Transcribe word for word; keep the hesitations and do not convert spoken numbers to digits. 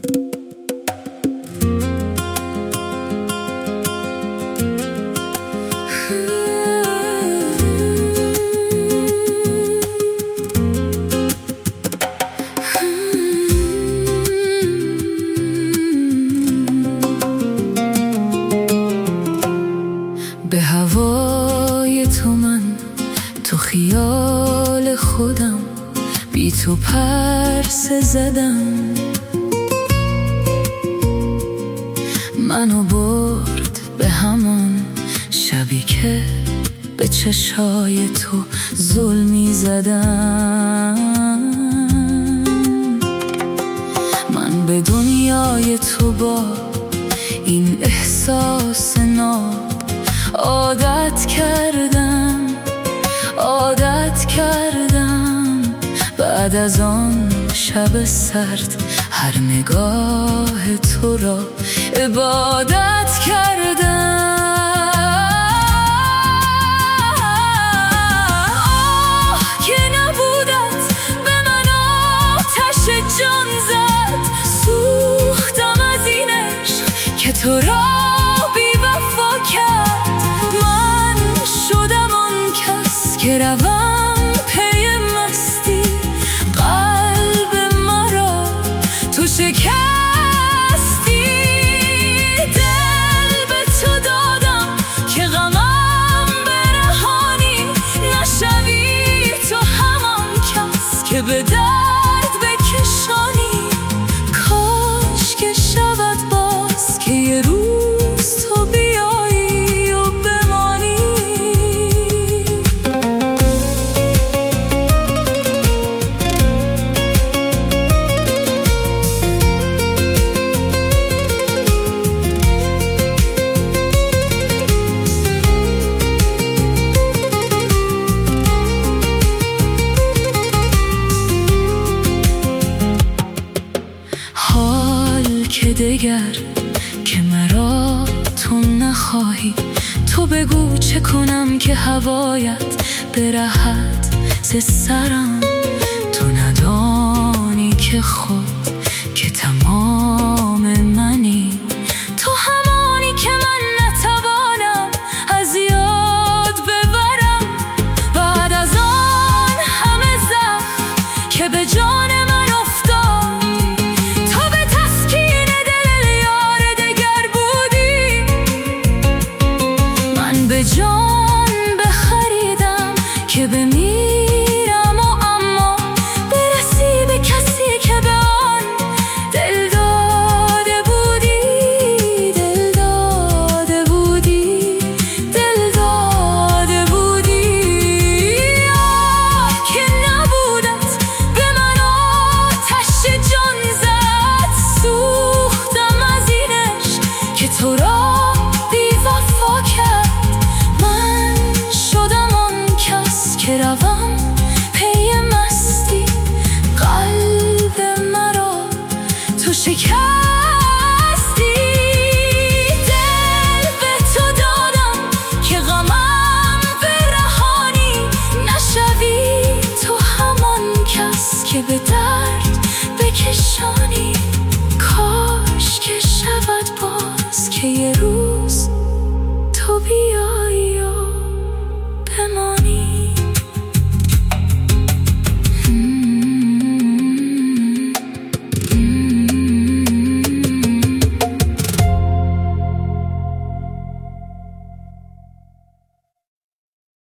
به هوای تو من تو خیال خودم بی تو پرسه زدم، منو برد به همان شبی که به چشای تو ظلمی زدم. من به دنیای تو با این احساس ناب عادت کردم عادت کردم. بعد از آن شب سرد هر نگاه تو را عبادت کردم. آه که نبودت به من آتش جان زد، سوختم از این عشق که تو را بی وفا کرد. من شدم آن کس که روم پی مستی، قلب مرا تو شکستی. دل به تو دادم که غمم برهانی، نشوی تو همان کس که به درد بکشانی. کاش که شود باز که یه روز تو بیایی و بمانی. حال که دگر که مرا تو نخواهی، تو بگو چه کنم که هوایت برهد ز سرم. تو ندانی که خود که تمام منی، تو همانی که من نتوانم از یاد ببرم. بعد از آن همه زخم که به جان من افتاد، تو به تسکین دل یار دگر بودی. من به جان بخریدم که بمیرم و اما برسی به کسی که به آن دل داده بودی. دل داده بودی دل داده بودی. آه که نبودت به من آتش جان زد، سوختم از این عشق که تو را بی وفا کرد. من شدم آن کس که روم پی مستی، قلب مرا تو شکستی. دل به تو دادم که غمم برهانی، نشوی تو همان کس که به درد بکشانی. کاش که شود باز که یه